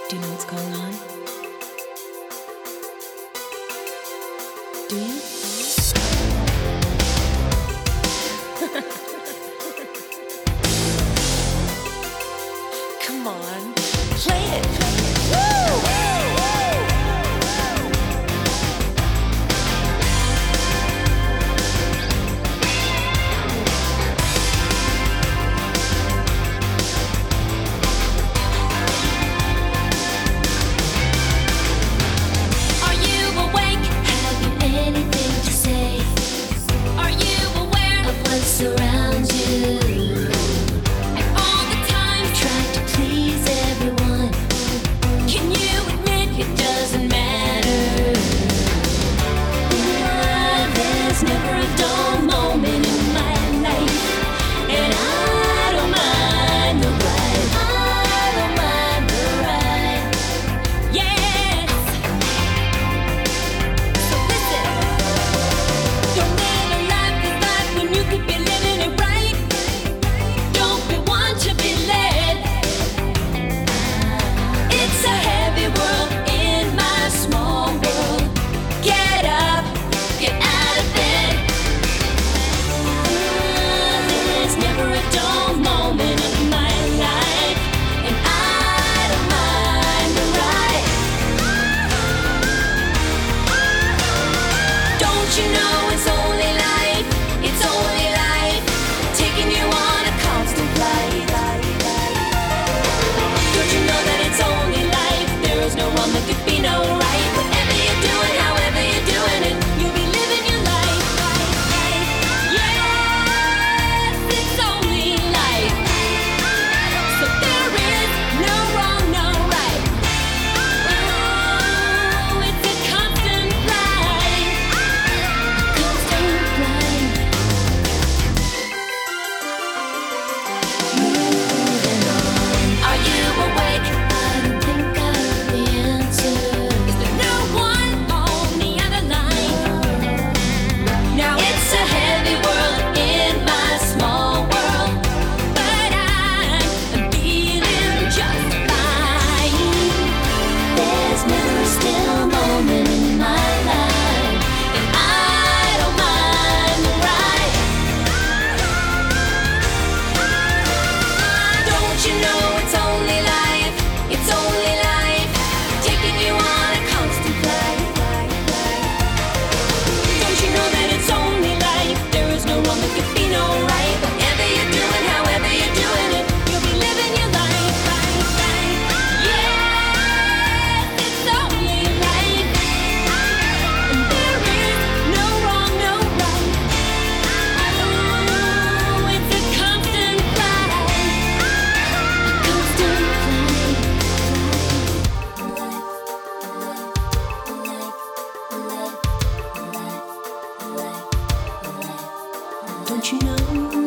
Do you know what's going on? Do you? Come on, play it. Woo! Are you awake? Have you anything to say? Are you aware of what surrounds you? And all the time trying to please everyone. Can you admit it doesn't matter? There's never a dull moment in my life, and I don't mind the ride. I don't mind the ride. Yes. So listen, don't live a life is life when you could be living it right. Don't be one to be led. It's a heavy world in my small world. Get up, get out of bed. There's never a dull moment in my life, and I don't mind the ride. Don't you know it's only life? It's only life, taking you on a constant flight. Don't you know that it's only life? There is no wrong, there could be no right. Whatever you're doing, however you're doing it, you'll be living your life. Yes, it's only life. So there is no wrong, no right. Oh, it's a constant flight. Constant flight. Moving on. Are you awake? I don't think I have the answer. Is there no one on the other line? Now it's a heavy world in my small world, but I'm feeling just fine. There's never a still moment in my life, and I don't mind the ride. Don't you know it's only life? It's only life, taking you on a constant flight. Don't you know that it's only life? There is no wrong, there could be no right. Whatever you're doing, however you're doing it, you'll be living your life. Yes, it's only life, and there is no wrong, no right. Oh, it's a constant flight, a constant flight. Don't you know?